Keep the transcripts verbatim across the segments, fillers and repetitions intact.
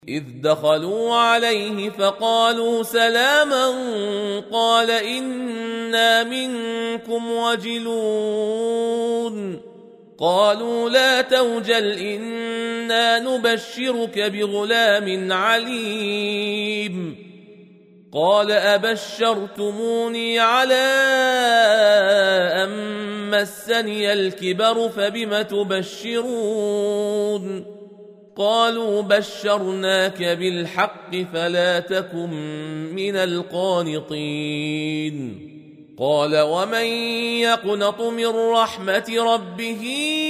إذ دخلوا عليه فقالوا سلاما قال إنا منكم وجلون قالوا لا توجل إنا نبشرك بغلام عليم قال أبشرتموني على أن مسني الكبر فبم تبشرون قالوا بشرناك بالحق فلا تكن من القانطين قال ومن يقنط من رحمة ربه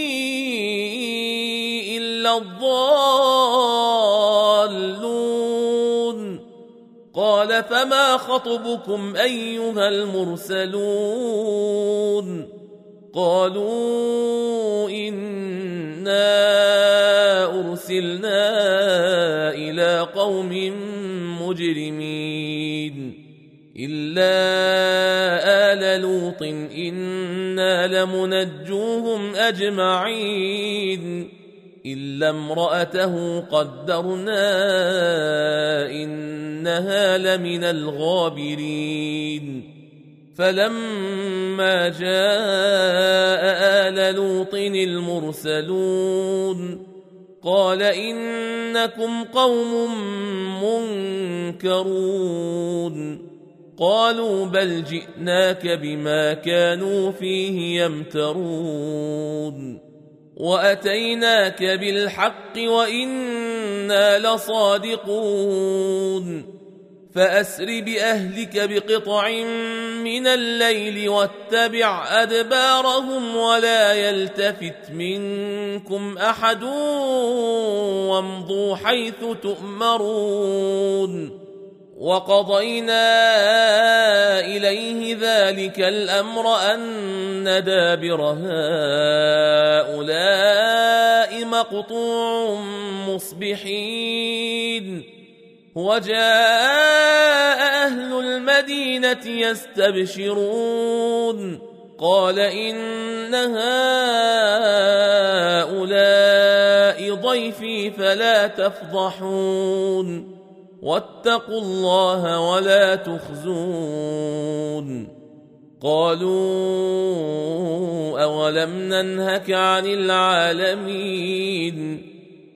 إلا الضالون قال فما خطبكم أيها المرسلون قالوا إنا أرسلنا إلى قوم مجرمين إلا آل لوط إنا لمنجوهم أجمعين إلا امرأته قدرنا إنها لمن الغابرين فلما جاء آل لوط المرسلون قال إنكم قوم منكرون قالوا بل جئناك بما كانوا فيه يمترون وأتيناك بالحق وإنا لصادقون فأسر بأهلك بقطع من الليل واتبع أدبارهم ولا يلتفت منكم أحد وامضوا حيث تؤمرون وقضينا إليه ذلك الأمر أن دابر هؤلاء مقطوع مصبحين وجاء أهل المدينة يستبشرون قال إن هؤلاء ضيفي فلا تفضحون واتقوا الله ولا تخزون قالوا أولم ننهك عن العالمين